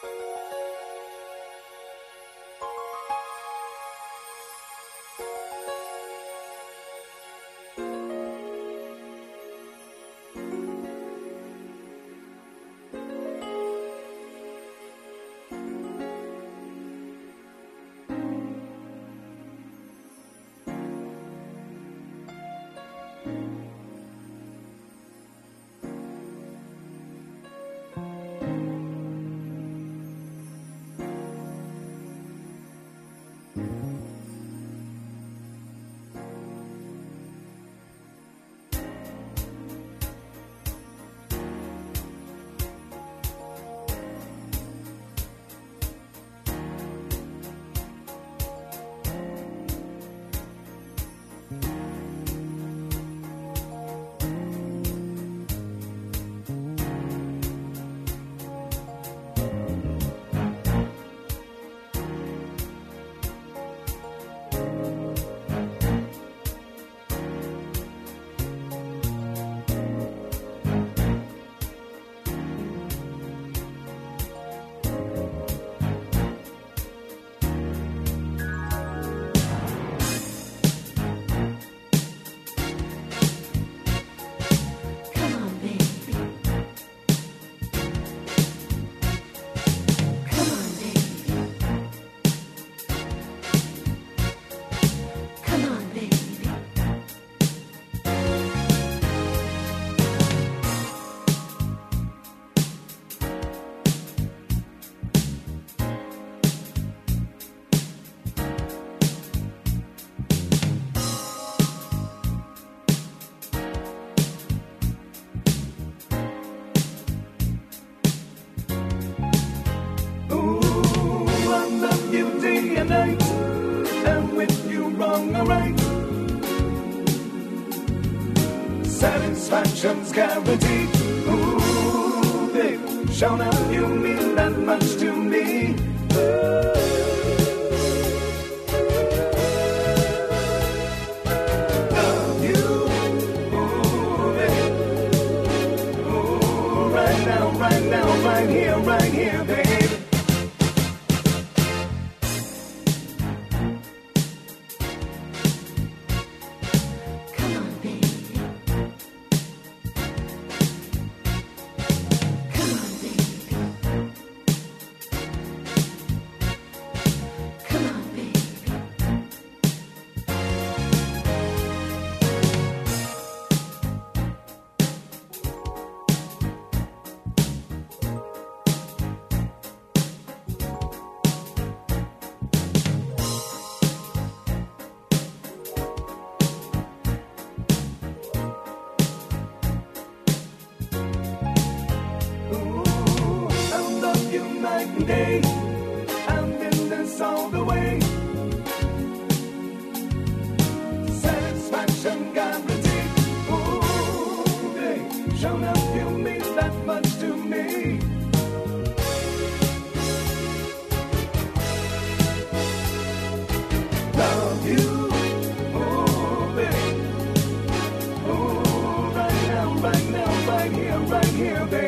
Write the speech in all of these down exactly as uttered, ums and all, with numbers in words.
Satisfaction's guaranteed. Ooh, babe, show now you mean that much to me. Love you, ooh, babe. Ooh, right now, right now, right here, right here, babe. Day. I've been this all the way. Satisfaction guaranteed. Ooh, babe, show now you mean that much to me. Love you, ooh, babe. Ooh, right now, right now, right here, right here, babe.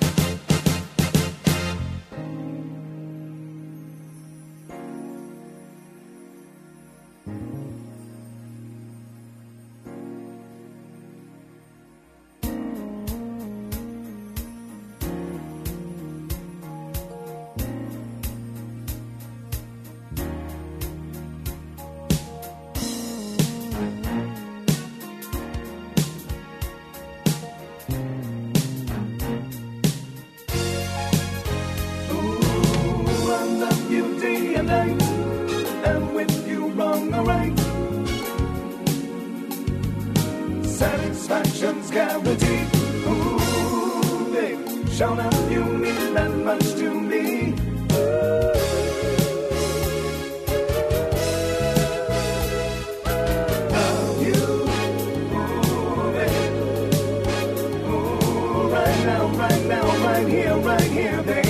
And with you wrong or right, satisfaction's guaranteed. Ooh, babe, show now you mean that much to me. Love you, ooh, babe. Ooh, right now, right now, right here, right here, babe.